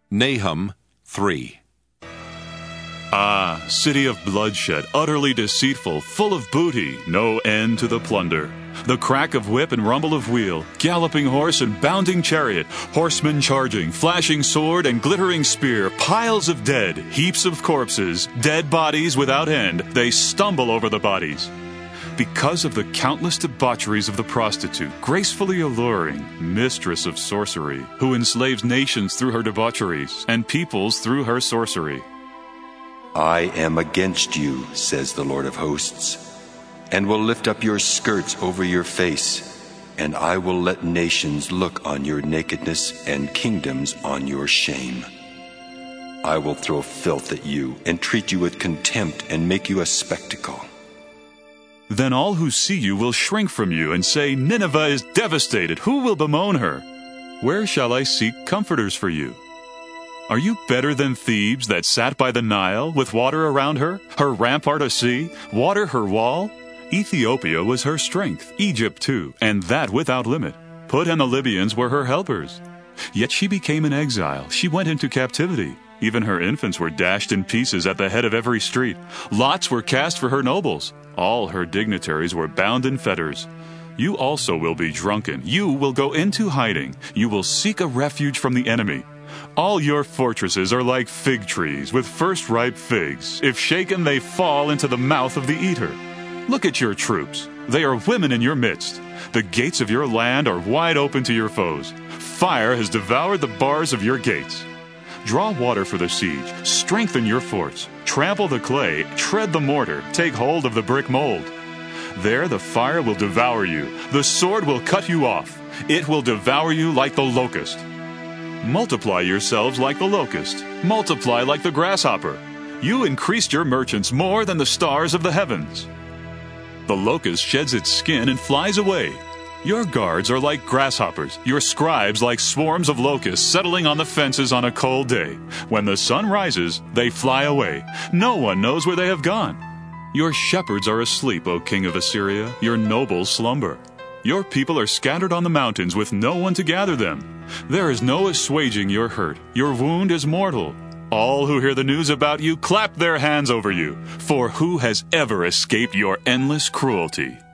Nahum 3. Ah, city of bloodshed, utterly deceitful, full of booty, no end to the plunder. The crack of whip and rumble of wheel, galloping horse and bounding chariot, horsemen charging, flashing sword and glittering spear, piles of dead, heaps of corpses, dead bodies without end. They stumble over the bodies. Because of the countless debaucheries of the prostitute, gracefully alluring, mistress of sorcery, who enslaves nations through her debaucheries, and peoples through her sorcery. I am against you, says the Lord of hosts, and will lift up your skirts over your face, and I will let nations look on your nakedness and kingdoms on your shame. I will throw filth at you and treat you with contempt and make you a spectacle. Then all who see you will shrink from you and say, Nineveh is devastated. Who will bemoan her? Where shall I seek comforters for you? Are you better than Thebes that sat by the Nile, with water around her, her rampart a sea, water her wall? Ethiopia was her strength, Egypt too, and that without limit. Put and the Libyans were her helpers. Yet she became an exile. She went into captivity. Even her infants were dashed in pieces at the head of every street. Lots were cast for her nobles. All her dignitaries were bound in fetters. You also will be drunken. You will go into hiding. You will seek a refuge from the enemy. All your fortresses are like fig trees with first ripe figs. If shaken, they fall into the mouth of the eater. Look at your troops. They are women in your midst. The gates of your land are wide open to your foes. Fire has devoured the bars of your gates. Draw water for the siege. Strengthen your forts. Trample the clay. Tread the mortar. Take hold of the brick mold. There the fire will devour you. The sword will cut you off. It will devour you like the locust. Multiply yourselves like the locust. Multiply like the grasshopper. You increased your merchants more than the stars of the heavens. The locust sheds its skin and flies away. Your guards are like grasshoppers, your scribes like swarms of locusts settling on the fences on a cold day. When the sun rises, they fly away. No one knows where they have gone. Your shepherds are asleep, O king of Assyria. Your nobles slumber. Your people are scattered on the mountains with no one to gather them. There is no assuaging your hurt. Your wound is mortal. All who hear the news about you clap their hands over you. For who has ever escaped your endless cruelty?